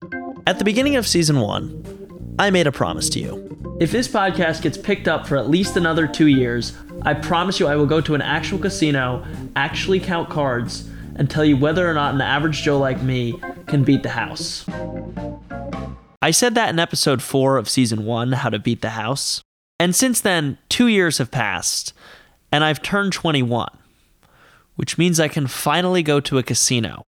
At the beginning of season 1, I made a promise to you. If this podcast gets picked up for at least another 2 years, I promise you I will go to an actual casino, actually count cards, and tell you whether or not an average Joe like me can beat the house. I said that in episode 4 of season 1, How to Beat the House. And since then, 2 years have passed, and I've turned 21, which means I can finally go to a casino.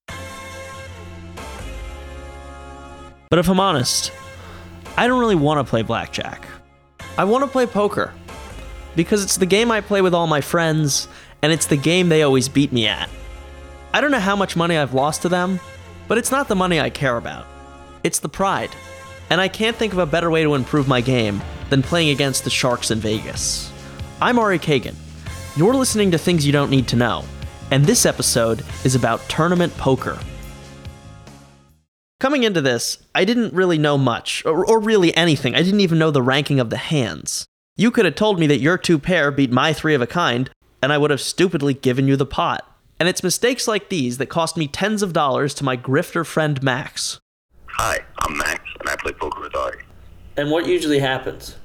But if I'm honest, I don't really want to play blackjack. I want to play poker, because it's the game I play with all my friends, and it's the game they always beat me at. I don't know how much money I've lost to them, but it's not the money I care about. It's the pride. And I can't think of a better way to improve my game than playing against the Sharks in Vegas. I'm Ari Kagan. You're listening to Things You Don't Need to Know, and this episode is about tournament poker. Coming into this, I didn't really know much, or really anything. I didn't even know the ranking of the hands. You could have told me that your 2 pair beat my 3 of a kind, and I would have stupidly given you the pot. And it's mistakes like these that cost me tens of dollars to my grifter friend Max. Hi, I'm Max, and I play poker with Ari. And what usually happens?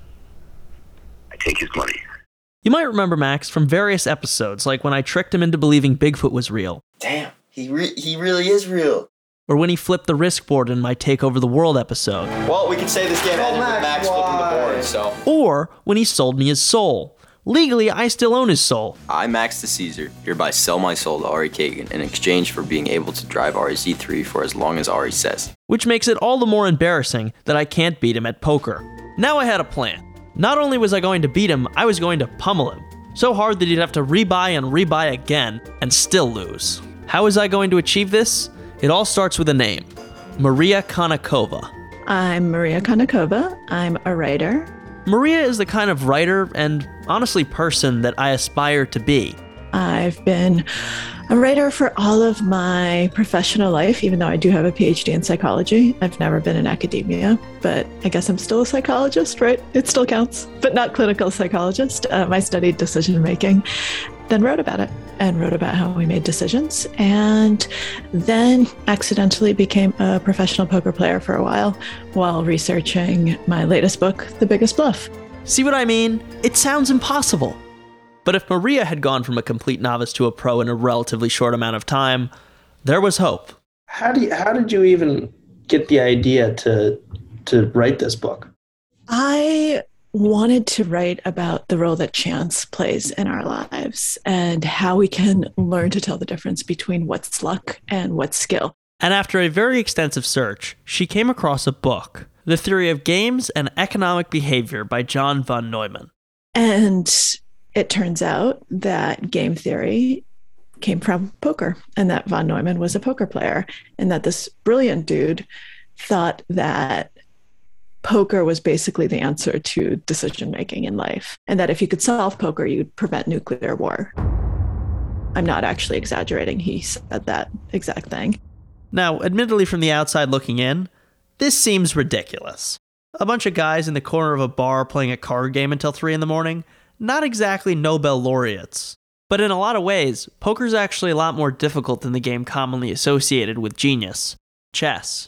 I take his money. You might remember Max from various episodes, like when I tricked him into believing Bigfoot was real. Damn, he really is real. Or when he flipped the risk board in my Take Over the World episode. Well, we could say this game ended with Max flipping the board, so. Or when he sold me his soul. Legally, I still own his soul. I, Max the Caesar, hereby sell my soul to Ari Kagan in exchange for being able to drive Ari's Z3 for as long as Ari says. Which makes it all the more embarrassing that I can't beat him at poker. Now I had a plan. Not only was I going to beat him, I was going to pummel him. So hard that he'd have to rebuy and rebuy again and still lose. How was I going to achieve this? It all starts with a name. Maria Konnikova. I'm Maria Konnikova. I'm a writer. Maria is the kind of writer and, honestly, person that I aspire to be. I've been a writer for all of my professional life, even though I do have a PhD in psychology. I've never been in academia, but I guess I'm still a psychologist, right? It still counts, but not clinical psychologist. I studied decision making, then wrote about it and wrote about how we made decisions, and then accidentally became a professional poker player for a while researching my latest book, The Biggest Bluff. See what I mean? It sounds impossible. But if Maria had gone from a complete novice to a pro in a relatively short amount of time, there was hope. How did you even get the idea to write this book? I wanted to write about the role that chance plays in our lives and how we can learn to tell the difference between what's luck and what's skill. And after a very extensive search, she came across a book, The Theory of Games and Economic Behavior by John von Neumann. And it turns out that game theory came from poker, and that von Neumann was a poker player, and that this brilliant dude thought that poker was basically the answer to decision-making in life, and that if you could solve poker, you'd prevent nuclear war. I'm not actually exaggerating. He said that exact thing. Now, admittedly from the outside looking in, this seems ridiculous. A bunch of guys in the corner of a bar playing a card game until 3 a.m, not exactly Nobel laureates. But in a lot of ways, poker's actually a lot more difficult than the game commonly associated with genius, chess.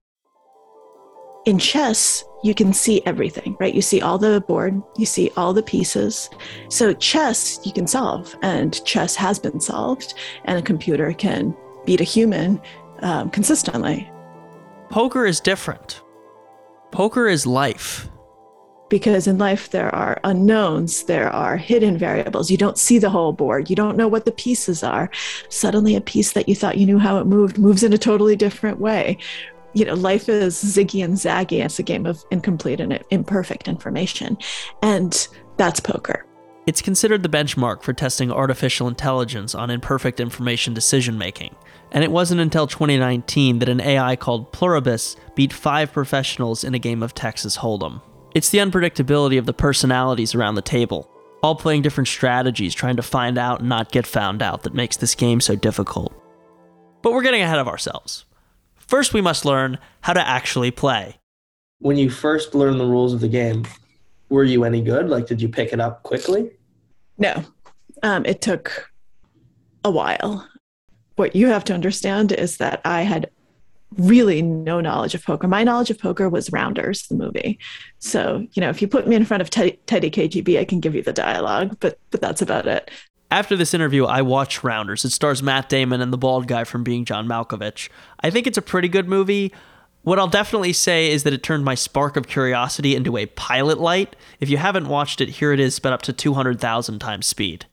In chess, you can see everything, right? You see all the board, you see all the pieces. So chess you can solve, and chess has been solved, and a computer can beat a human consistently. Poker is different. Poker is life. Because in life, there are unknowns, there are hidden variables. You don't see the whole board. You don't know what the pieces are. Suddenly a piece that you thought you knew how it moved moves in a totally different way. You know, life is ziggy and zaggy. It's a game of incomplete and imperfect information. And that's poker. It's considered the benchmark for testing artificial intelligence on imperfect information decision-making. And it wasn't until 2019 that an AI called Pluribus beat 5 professionals in a game of Texas Hold'em. It's the unpredictability of the personalities around the table, all playing different strategies, trying to find out and not get found out, that makes this game so difficult. But we're getting ahead of ourselves. First, we must learn how to actually play. When you first learned the rules of the game, were you any good? Like, did you pick it up quickly? No, it took a while. What you have to understand is that I had really no knowledge of poker. My knowledge of poker was Rounders, the movie. So, if you put me in front of Teddy KGB, I can give you the dialogue, but that's about it. After this interview, I watched Rounders. It stars Matt Damon and the bald guy from Being John Malkovich. I think it's a pretty good movie. What I'll definitely say is that it turned my spark of curiosity into a pilot light. If you haven't watched it, here it is, sped up to 200,000 times speed.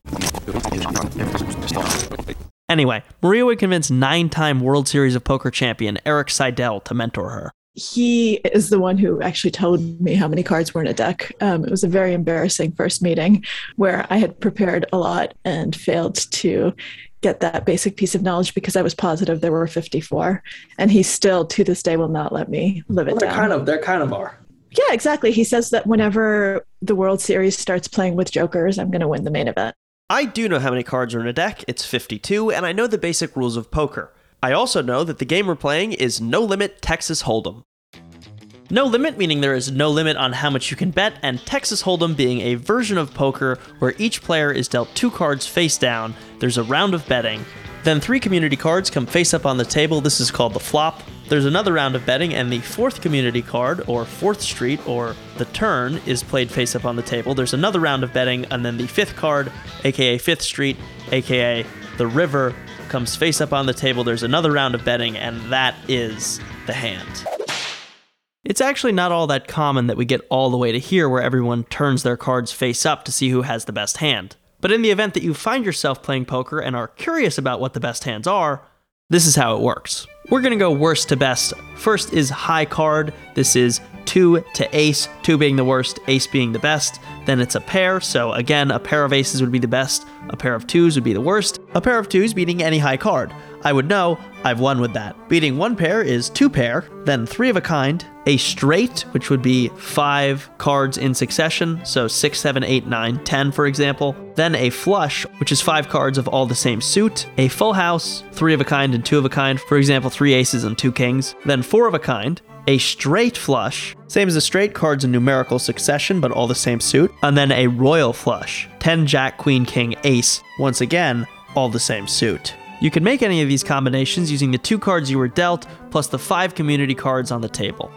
Anyway, Maria would convince 9-time World Series of Poker champion Erik Seidel to mentor her. He is the one who actually told me how many cards were in a deck. It was a very embarrassing first meeting where I had prepared a lot and failed to get that basic piece of knowledge because I was positive there were 54. And he still, to this day, will not let me live it down. They're kind of are. Yeah, exactly. He says that whenever the World Series starts playing with jokers, I'm going to win the main event. I do know how many cards are in a deck. It's 52, and I know the basic rules of poker. I also know that the game we're playing is No Limit Texas Hold'em. No limit meaning there is no limit on how much you can bet, and Texas Hold'em being a version of poker where each player is dealt 2 cards face down, there's a round of betting, then 3 community cards come face up on the table, this is called the flop, there's another round of betting, and the 4th community card, or 4th street, or the turn, is played face up on the table, there's another round of betting, and then the 5th card, aka 5th street, aka the river, comes face up on the table, there's another round of betting, and that is the hand. It's actually not all that common that we get all the way to here where everyone turns their cards face up to see who has the best hand. But in the event that you find yourself playing poker and are curious about what the best hands are, this is how it works. We're going to go worst to best. First is high card. This is 2 to ace, 2 being the worst, ace being the best. Then it's a pair, so again, a pair of aces would be the best, a pair of 2s would be the worst, a pair of 2s beating any high card. I would know, I've won with that. Beating 1 pair is 2 pair, then 3 of a kind, a straight, which would be 5 cards in succession, so 6, 7, 8, 9, 10 for example, then a flush, which is 5 cards of all the same suit, a full house, 3 of a kind and 2 of a kind, for example 3 aces and 2 kings, then 4 of a kind, a straight flush, same as a straight, cards in numerical succession but all the same suit, and then a royal flush, 10 jack, queen, king, ace, once again, all the same suit. You can make any of these combinations using the 2 cards you were dealt, plus the 5 community cards on the table.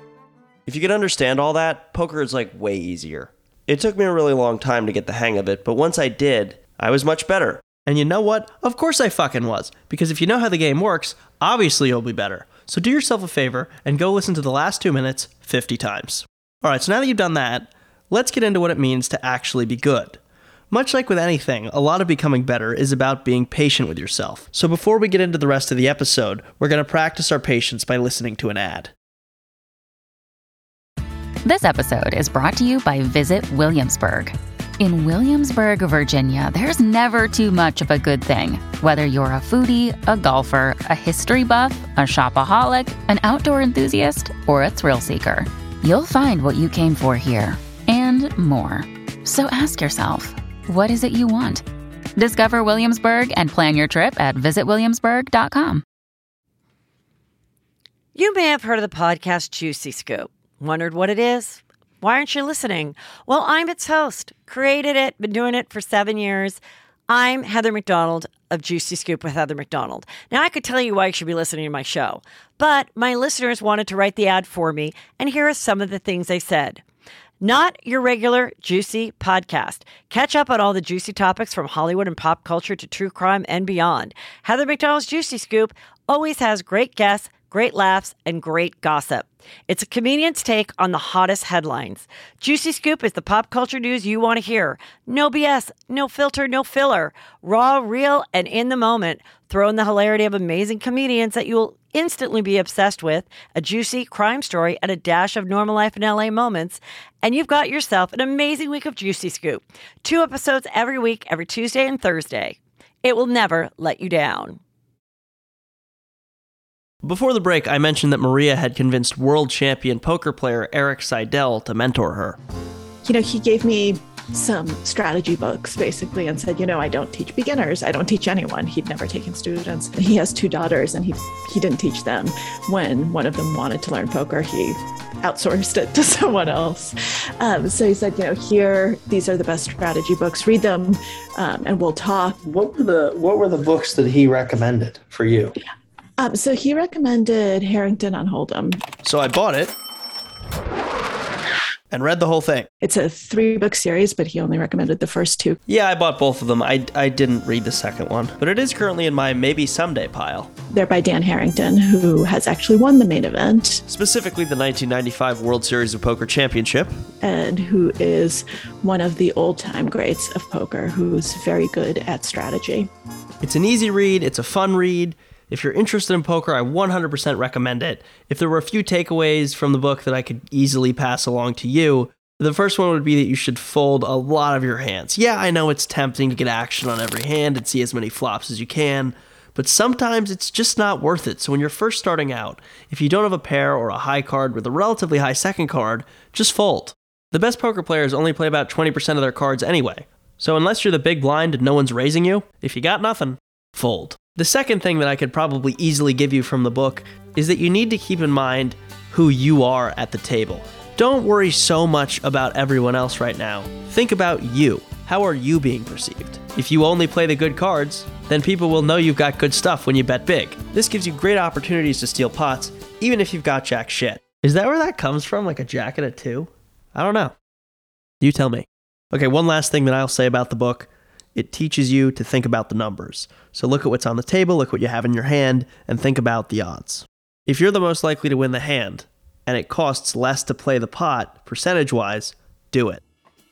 If you can understand all that, poker is like way easier. It took me a really long time to get the hang of it, but once I did, I was much better. And you know what? Of course I fucking was, because if you know how the game works, obviously you'll be better. So do yourself a favor and go listen to the last 2 minutes 50 times. Alright, so now that you've done that, let's get into what it means to actually be good. Much like with anything, a lot of becoming better is about being patient with yourself. So before we get into the rest of the episode, we're going to practice our patience by listening to an ad. This episode is brought to you by Visit Williamsburg. In Williamsburg, Virginia, there's never too much of a good thing. Whether you're a foodie, a golfer, a history buff, a shopaholic, an outdoor enthusiast, or a thrill seeker, you'll find what you came for here and more. So ask yourself, what is it you want? Discover Williamsburg and plan your trip at visitwilliamsburg.com. You may have heard of the podcast Juicy Scoop. Wondered what it is? Why aren't you listening? Well, I'm its host. Created it, been doing it for 7 years. I'm Heather McDonald of Juicy Scoop with Heather McDonald. Now, I could tell you why you should be listening to my show, but my listeners wanted to write the ad for me, and here are some of the things they said. Not your regular juicy podcast. Catch up on all the juicy topics from Hollywood and pop culture to true crime and beyond. Heather McDonald's Juicy Scoop always has great guests, great laughs, and great gossip. It's a comedian's take on the hottest headlines. Juicy Scoop is the pop culture news you want to hear. No BS, no filter, no filler. Raw, real, and in the moment. Throw in the hilarity of amazing comedians that you'll instantly be obsessed with, a juicy crime story, and a dash of normal life in LA moments, and you've got yourself an amazing week of Juicy Scoop. 2 episodes every week, every Tuesday and Thursday. It will never let you down. Before the break, I mentioned that Maria had convinced world champion poker player Erik Seidel to mentor her. He gave me some strategy books, basically, and said, I don't teach beginners. I don't teach anyone. He'd never taken students. He has 2 daughters, and he didn't teach them. When one of them wanted to learn poker, he outsourced it to someone else. So he said, these are the best strategy books. Read them, and we'll talk. What were the books that he recommended for you? So he recommended Harrington on Hold'em. So I bought it and read the whole thing. It's a 3-book series, but he only recommended the first 2. Yeah, I bought both of them. I didn't read the second one, but it is currently in my maybe someday pile. They're by Dan Harrington, who has actually won the main event. Specifically the 1995 World Series of Poker Championship. And who is one of the old-time greats of poker, who's very good at strategy. It's an easy read. It's a fun read. If you're interested in poker, I 100% recommend it. If there were a few takeaways from the book that I could easily pass along to you, the first one would be that you should fold a lot of your hands. Yeah, I know it's tempting to get action on every hand and see as many flops as you can, but sometimes it's just not worth it. So when you're first starting out, if you don't have a pair or a high card with a relatively high second card, just fold. The best poker players only play about 20% of their cards anyway. So unless you're the big blind and no one's raising you, if you got nothing, fold. The second thing that I could probably easily give you from the book is that you need to keep in mind who you are at the table. Don't worry so much about everyone else right now. Think about you. How are you being perceived? If you only play the good cards, then people will know you've got good stuff when you bet big. This gives you great opportunities to steal pots, even if you've got jack shit. Is that where that comes from? Like a jack and a 2? I don't know. You tell me. Okay, one last thing that I'll say about the book. It teaches you to think about the numbers. So look at what's on the table, look what you have in your hand, and think about the odds. If you're the most likely to win the hand, and it costs less to play the pot, percentage-wise, do it.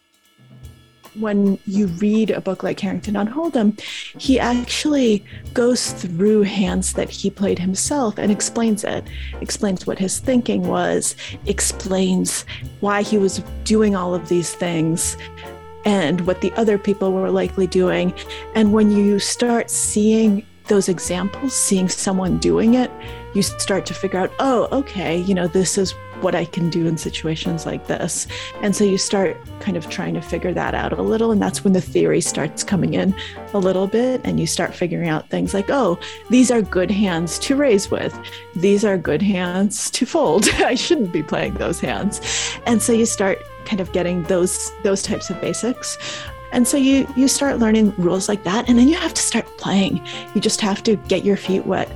When you read a book like Harrington on Hold'em, he actually goes through hands that he played himself and explains it. Explains what his thinking was, explains why he was doing all of these things, and what the other people were likely doing. And when you start seeing those examples, seeing someone doing it, you start to figure out, oh, okay, this is what I can do in situations like this. And so you start kind of trying to figure that out a little. And that's when the theory starts coming in a little bit. And you start figuring out things like, oh, these are good hands to raise with. These are good hands to fold. I shouldn't be playing those hands. And so you start kind of getting those types of basics. And so you start learning rules like that, and then you have to start playing. You just have to get your feet wet.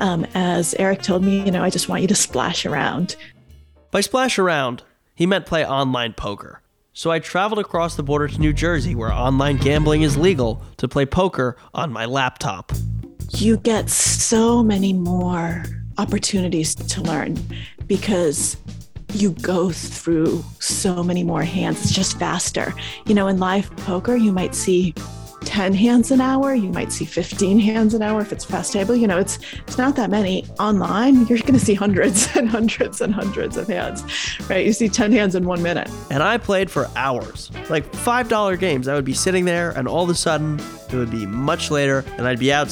As Eric told me, I just want you to splash around. By splash around, he meant play online poker. So I traveled across the border to New Jersey, where online gambling is legal, to play poker on my laptop. You get so many more opportunities to learn because you go through so many more hands. It's just faster. In live poker, you might see 10 hands an hour. You might see 15 hands an hour if it's fast table. It's not that many. Online, you're going to see hundreds and hundreds and hundreds of hands, right? You see 10 hands in 1 minute. And I played for hours, like $5 games. I would be sitting there, and all of a sudden, it would be much later, and I'd be out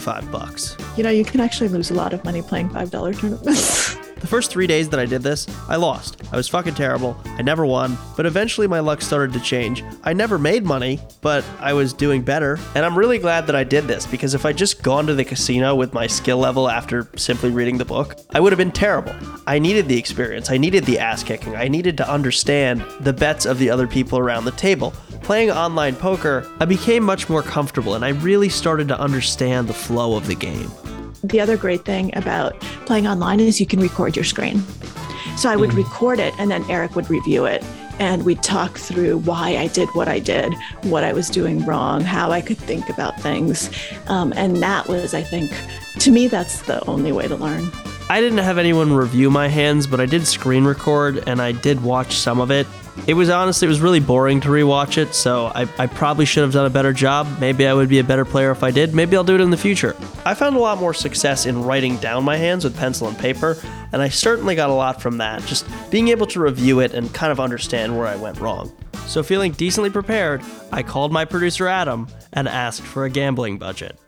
$75. You can actually lose a lot of money playing $5 tournaments. The first 3 days that I did this, I lost. I was fucking terrible. I never won, but eventually my luck started to change. I never made money, but I was doing better. And I'm really glad that I did this, because if I'd just gone to the casino with my skill level after simply reading the book, I would have been terrible. I needed the experience. I needed the ass kicking. I needed to understand the bets of the other people around the table. Playing online poker, I became much more comfortable, and I really started to understand the flow of the game. The other great thing about playing online is you can record your screen. So I would record it, and then Eric would review it, and we'd talk through why I did, what I was doing wrong, how I could think about things. And that was, I think, to me, that's the only way to learn. I didn't have anyone review my hands, but I did screen record, and I did watch some of it. It was really boring to rewatch it, so I probably should have done a better job. Maybe I would be a better player if I did. Maybe I'll do it in the future. I found a lot more success in writing down my hands with pencil and paper, and I certainly got a lot from that, just being able to review it and kind of understand where I went wrong. So feeling decently prepared, I called my producer Adam and asked for a gambling budget.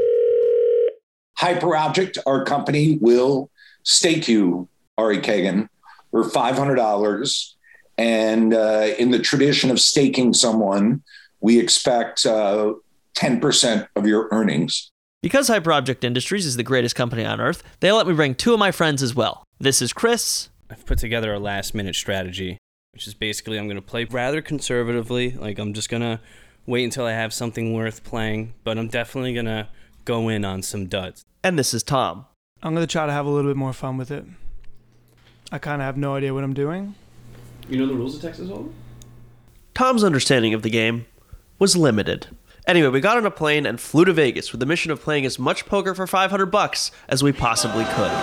Hyperobject, our company, will stake you, Ari Kagan, for $500. And in the tradition of staking someone, we expect 10% of your earnings. Because Hyperobject Industries is the greatest company on earth, they let me bring 2 of my friends as well. This is Chris. I've put together a last-minute strategy, which is basically I'm going to play rather conservatively. Like, I'm just going to wait until I have something worth playing, but I'm definitely going to go in on some duds. And this is Tom. I'm going to try to have a little bit more fun with it. I kind of have no idea what I'm doing. You know the rules of Texas Hold'em? Tom's understanding of the game was limited. Anyway, we got on a plane and flew to Vegas with the mission of playing as much poker for $500 as we possibly could.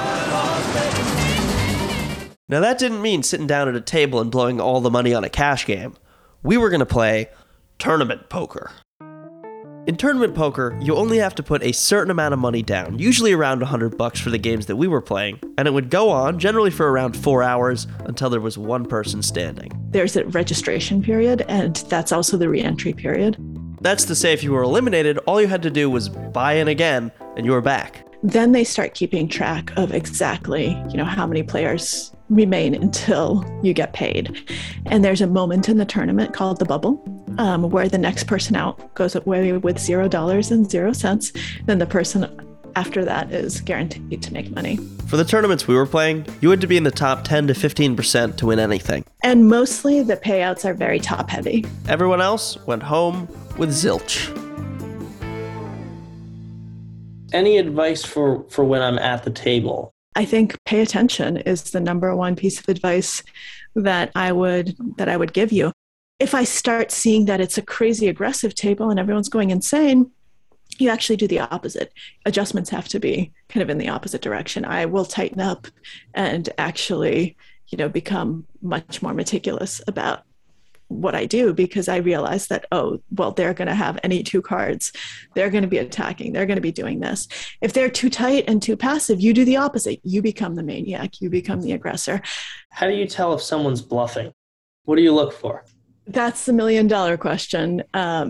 Now that didn't mean sitting down at a table and blowing all the money on a cash game. We were going to play tournament poker. In tournament poker, you only have to put a certain amount of money down, usually around $100 for the games that we were playing, and it would go on, generally for around 4 hours, until there was one person standing. There's a registration period, and that's also the re-entry period. That's to say if you were eliminated, all you had to do was buy in again, and you were back. Then they start keeping track of exactly, how many players remain until you get paid. And there's a moment in the tournament called the bubble, where the next person out goes away with $0.00. Then the person after that is guaranteed to make money. For the tournaments we were playing, you had to be in the top 10 to 15% to win anything. And mostly the payouts are very top heavy. Everyone else went home with zilch. Any advice for when I'm at the table? I think pay attention is the number one piece of advice that I would give you. If I start seeing that it's a crazy aggressive table and everyone's going insane, you actually do the opposite. Adjustments have to be kind of in the opposite direction. I will tighten up and actually, become much more meticulous about what I do, because I realize that, they're going to have any two cards. They're going to be attacking. They're going to be doing this. If they're too tight and too passive, you do the opposite. You become the maniac. You become the aggressor. How do you tell if someone's bluffing? What do you look for? That's the $1 million question.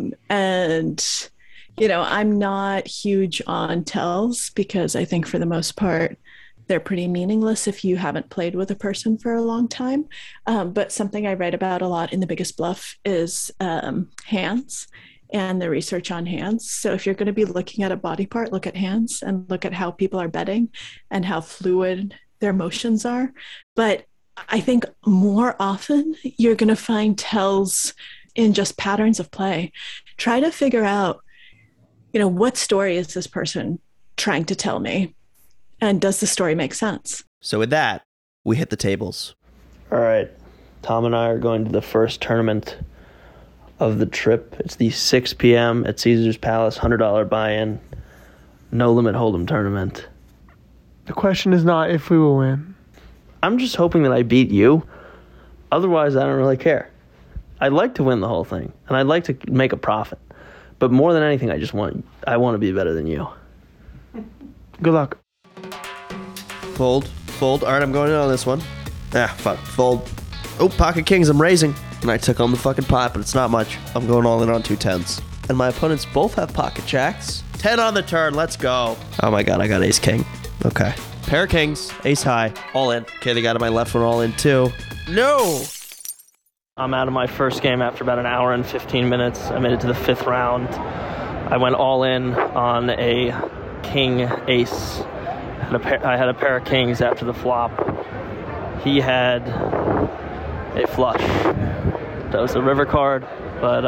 I'm not huge on tells, because I think for the most part, they're pretty meaningless if you haven't played with a person for a long time. But something I write about a lot in The Biggest Bluff is hands and the research on hands. So if you're going to be looking at a body part, look at hands and look at how people are betting and how fluid their motions are. But I think more often you're going to find tells in just patterns of play. Try to figure out, what story is this person trying to tell me? And does the story make sense? So with that, we hit the tables. All right. Tom and I are going to the first tournament of the trip. It's the 6 p.m. at Caesar's Palace, $100 buy-in, no limit hold'em tournament. The question is not if we will win. I'm just hoping that I beat you. Otherwise, I don't really care. I'd like to win the whole thing, and I'd like to make a profit. But more than anything, I want to be better than you. Good luck. Fold. All right, I'm going in on this one. Fuck. Fold. Oh, pocket kings, I'm raising. And I took on the fucking pot, but it's not much. I'm going all in on 2 10s. And my opponents both have pocket jacks. 10 on the turn, let's go. Oh my god, I got ace king. Okay. Pair of kings, ace high, all in. Okay, the guy to my left went all in too. No! I'm out of my first game after about an hour and 15 minutes. I made it to the 5th round. I went all in on a king ace. I had a pair of kings after the flop. He had a flush. That was the river card, but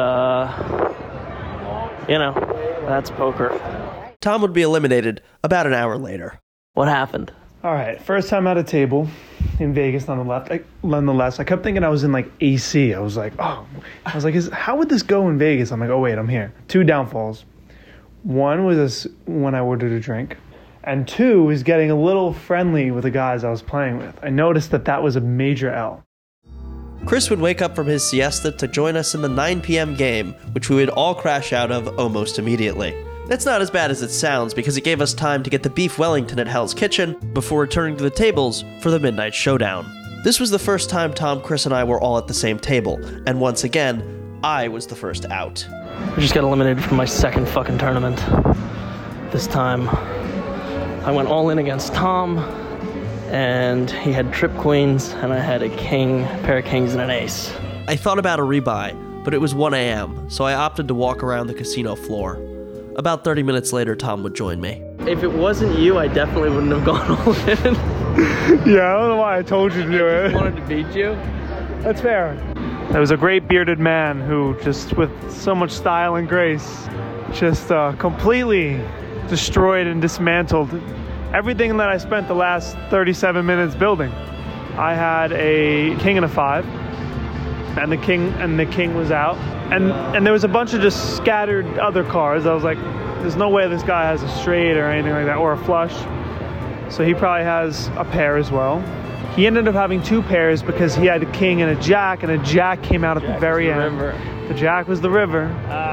that's poker. Tom would be eliminated about an hour later. What happened? All right, first time at a table in Vegas nonetheless. I kept thinking I was in AC. I was like, how would this go in Vegas? I'm like, oh wait, I'm here. 2 downfalls. One was when I ordered a drink. And 2 is getting a little friendly with the guys I was playing with. I noticed that was a major L. Chris would wake up from his siesta to join us in the 9 p.m. game, which we would all crash out of almost immediately. That's not as bad as it sounds, because it gave us time to get the beef Wellington at Hell's Kitchen before returning to the tables for the midnight showdown. This was the first time Tom, Chris, and I were all at the same table, and once again, I was the first out. I just got eliminated from my second fucking tournament. This time, I went all in against Tom, and he had trip queens, and I had a king, pair of kings, and an ace. I thought about a rebuy, but it was 1 a.m., so I opted to walk around the casino floor. About 30 minutes later, Tom would join me. If it wasn't you, I definitely wouldn't have gone all in. Yeah, I don't know why I told you to do it. I wanted to beat you. That's fair. There was a great bearded man who just, with so much style and grace, just completely destroyed and dismantled everything that I spent the last 37 minutes building. I had a king and a 5, and the king was out, and there was a bunch of just scattered other cards. I was like, there's no way this guy has a straight or anything like that, or a flush. So he probably has a pair as well. He ended up having 2 pairs because he had a king and a jack came out at the very end. The jack was the river.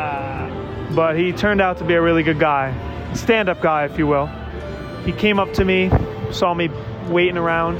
But he turned out to be a really good guy. Stand-up guy, if you will. He came up to me, saw me waiting around,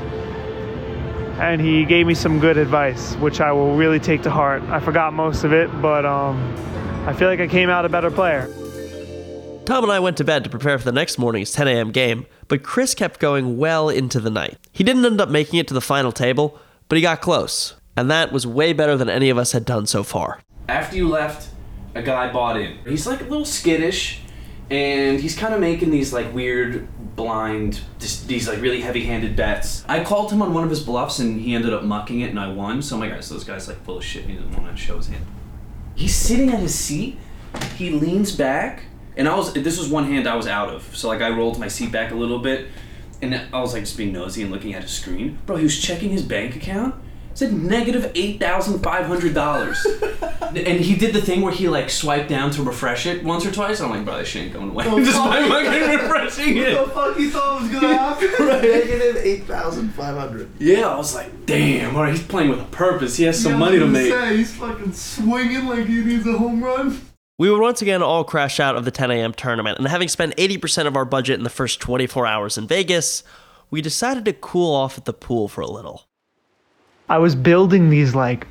and he gave me some good advice, which I will really take to heart. I forgot most of it, but I feel like I came out a better player. Tom and I went to bed to prepare for the next morning's 10 a.m. game, but Chris kept going well into the night. He didn't end up making it to the final table, but he got close, and that was way better than any of us had done so far. After you left, a guy bought in. He's like a little skittish, and he's kind of making these like weird, blind, these like really heavy-handed bets. I called him on one of his bluffs, and he ended up mucking it, and I won. So I'm like, so this guy's like full of shit, and he doesn't want to show his hand. He's sitting at his seat, he leans back, and this was one hand I was out of, so like I rolled my seat back a little bit, and I was like just being nosy and looking at his screen. Bro, he was checking his bank account. It said negative $8,500. And he did the thing where he like swiped down to refresh it once or twice. I'm like, bro, this shit ain't going away. Just by fucking refreshing it. What the fuck he thought was gonna happen? Right. Negative 8,500. Yeah, I was like, damn, alright, he's playing with a purpose. He has some money to make. He's fucking swinging like he needs a home run. We would once again all crash out of the 10 a.m. tournament, and having spent 80% of our budget in the first 24 hours in Vegas, we decided to cool off at the pool for a little. I was building these like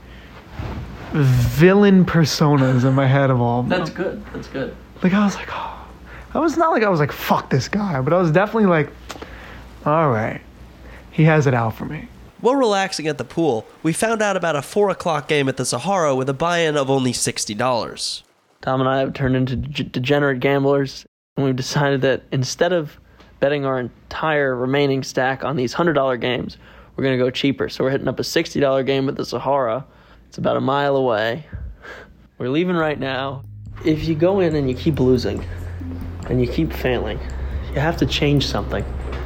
villain personas in my head of all of them. That's good. Like I was like, oh. I was not like I was like, fuck this guy, but I was definitely like, all right, he has it out for me. While relaxing at the pool, we found out about a 4 o'clock game at the Sahara with a buy-in of only $60. Tom and I have turned into degenerate gamblers, and we've decided that instead of betting our entire remaining stack on these $100 games, we're going to go cheaper. So we're hitting up a $60 game at the Sahara. It's about a mile away. We're leaving right now. If you go in and you keep losing and you keep failing, you have to change something.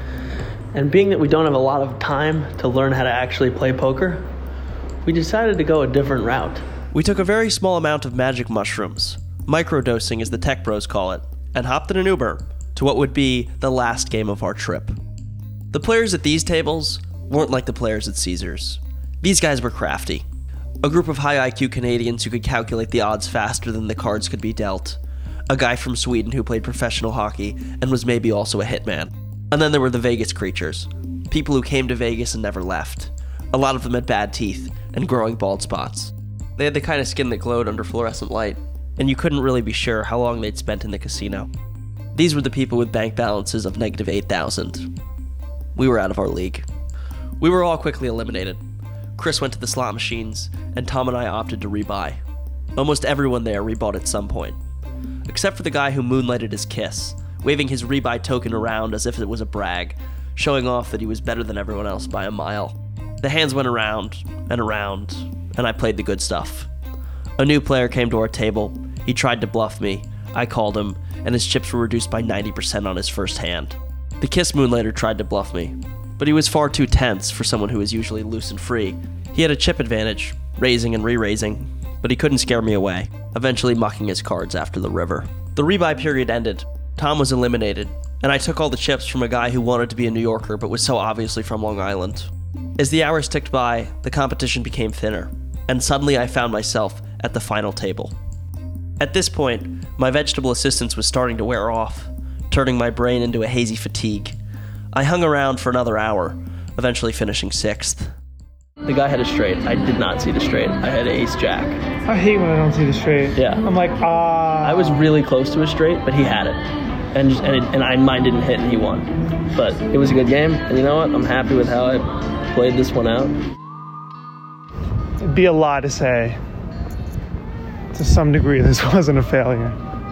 And being that we don't have a lot of time to learn how to actually play poker, we decided to go a different route. We took a very small amount of magic mushrooms, microdosing as the tech bros call it, and hopped in an Uber to what would be the last game of our trip. The players at these tables weren't like the players at Caesars. These guys were crafty. A group of high IQ Canadians who could calculate the odds faster than the cards could be dealt. A guy from Sweden who played professional hockey and was maybe also a hitman. And then there were the Vegas creatures. People who came to Vegas and never left. A lot of them had bad teeth and growing bald spots. They had the kind of skin that glowed under fluorescent light, and you couldn't really be sure how long they'd spent in the casino. These were the people with bank balances of negative 8,000. We were out of our league. We were all quickly eliminated. Chris went to the slot machines, and Tom and I opted to rebuy. Almost everyone there rebought at some point, except for the guy who moonlighted his kiss, waving his rebuy token around as if it was a brag, showing off that he was better than everyone else by a mile. The hands went around, and I played the good stuff. A new player came to our table. He tried to bluff me. I called him, and his chips were reduced by 90% on his first hand. The Kiss Moonlighter tried to bluff me, but he was far too tense for someone who is usually loose and free. He had a chip advantage, raising and re-raising, but he couldn't scare me away, eventually mucking his cards after the river. The rebuy period ended. Tom was eliminated, and I took all the chips from a guy who wanted to be a New Yorker but was so obviously from Long Island. As the hours ticked by, the competition became thinner, and suddenly I found myself at the final table. At this point, my vegetable assistance was starting to wear off, turning my brain into a hazy fatigue. I hung around for another hour, eventually finishing 6th. The guy had a straight. I did not see the straight. I had ace jack. I hate when I don't see the straight. Yeah. I'm like, I was really close to a straight, but he had it. And mine didn't hit and he won. But it was a good game, and you know what? I'm happy with how I played this one out. It'd be a lie to say, to some degree, this wasn't a failure.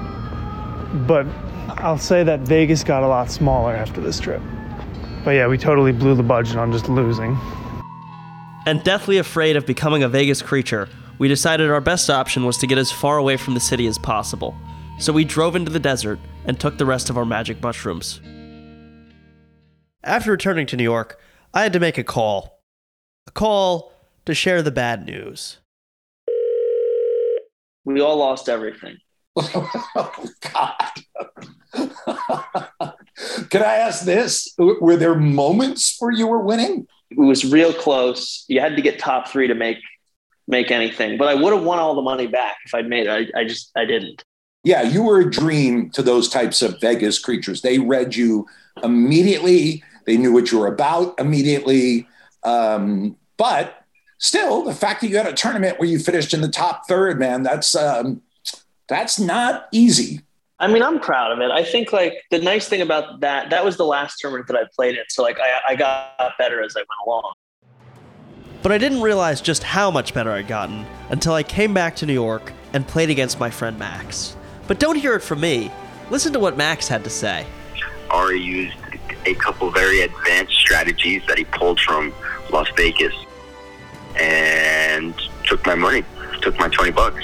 But I'll say that Vegas got a lot smaller after this trip. But yeah, we totally blew the budget on just losing. And deathly afraid of becoming a Vegas creature, we decided our best option was to get as far away from the city as possible. So we drove into the desert and took the rest of our magic mushrooms. After returning to New York, I had to make a call. A call to share the bad news. We all lost everything. Oh, God. Can I ask this? Were there moments where you were winning? It was real close. You had to get top 3 to make anything. But I would have won all the money back if I'd made it. I didn't. Yeah, you were a dream to those types of Vegas creatures. They read you immediately. They knew what you were about immediately. But still, the fact that you had a tournament where you finished in the top third, man, that's not easy. I mean, I'm proud of it. I think like the nice thing about that was the last tournament that I played in. So like I got better as I went along. But I didn't realize just how much better I'd gotten until I came back to New York and played against my friend Max. But don't hear it from me. Listen to what Max had to say. Ari used a couple very advanced strategies that he pulled from Las Vegas and took my money, took my $20.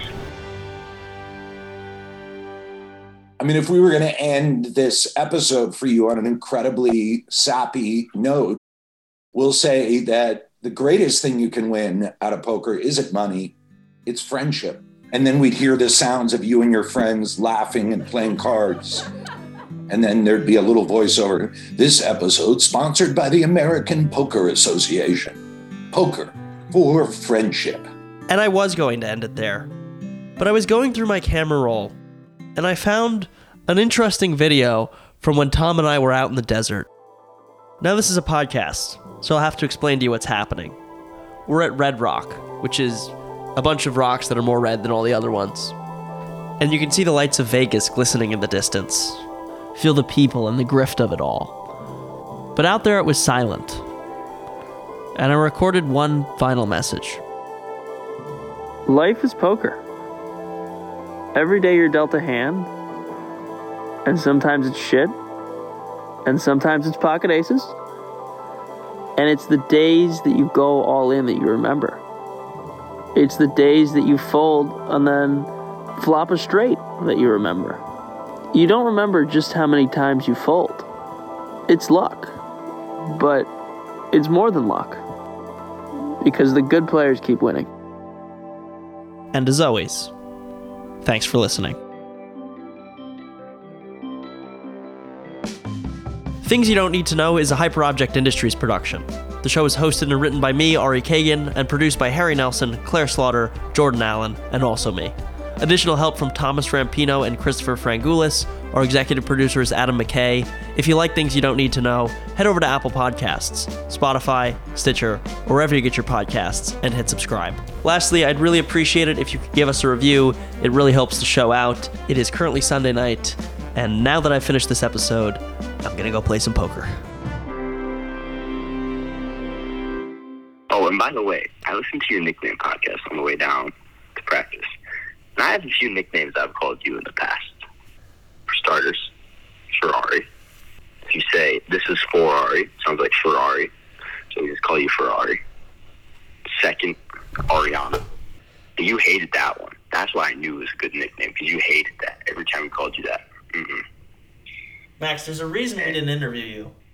I mean, if we were going to end this episode for you on an incredibly sappy note, we'll say that the greatest thing you can win out of poker isn't money, it's friendship. And then we'd hear the sounds of you and your friends laughing and playing cards. And then there'd be a little voiceover. This episode sponsored by the American Poker Association. Poker for friendship. And I was going to end it there. But I was going through my camera roll, and I found an interesting video from when Tom and I were out in the desert. Now this is a podcast, so I'll have to explain to you what's happening. We're at Red Rock, which is a bunch of rocks that are more red than all the other ones. And you can see the lights of Vegas glistening in the distance. Feel the people and the grift of it all. But out there it was silent. And I recorded one final message. Life is poker. Every day you're dealt a hand, and sometimes it's shit, and sometimes it's pocket aces, and it's the days that you go all in that you remember. It's the days that you fold and then flop a straight that you remember. You don't remember just how many times you fold. It's luck, but it's more than luck, because the good players keep winning. And as always, thanks for listening. Things You Don't Need to Know is a Hyperobject Industries production. The show is hosted and written by me, Ari Kagan, and produced by Harry Nelson, Claire Slaughter, Jordan Allen, and also me. Additional help from Thomas Rampino and Christopher Frangoulis. Our executive producer is Adam McKay. If you like Things You Don't Need to Know, head over to Apple Podcasts, Spotify, Stitcher, or wherever you get your podcasts, and hit subscribe. Lastly, I'd really appreciate it if you could give us a review. It really helps the show out. It is currently Sunday night, and now that I've finished this episode, I'm gonna go play some poker. Oh, and by the way, I listened to your nickname podcast on the way down to practice. And I have a few nicknames I've called you in the past. For starters, Ferrari. If you say, this is Ferrari, sounds like Ferrari. So we just call you Ferrari. Second, Ariana. And you hated that one. That's why I knew it was a good nickname, because you hated that every time we called you that. Max, there's a reason we didn't interview you.